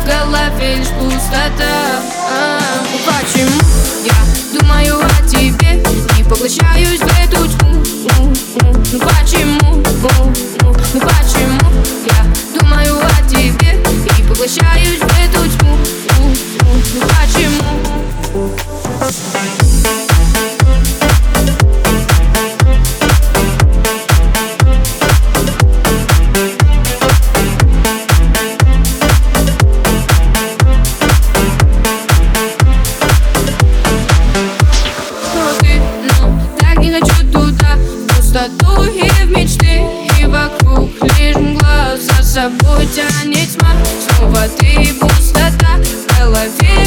голове лишь пустота. Почему я думаю о тебе и поглощаюсь в эту тьму? Ну почему, ну почему я думаю о тебе и поглощаюсь в эту тьму? Ну почему? Пустоту и в мечты, и вокруг лишь мгла. За собой тянет тьма, снова ты пустота в голове.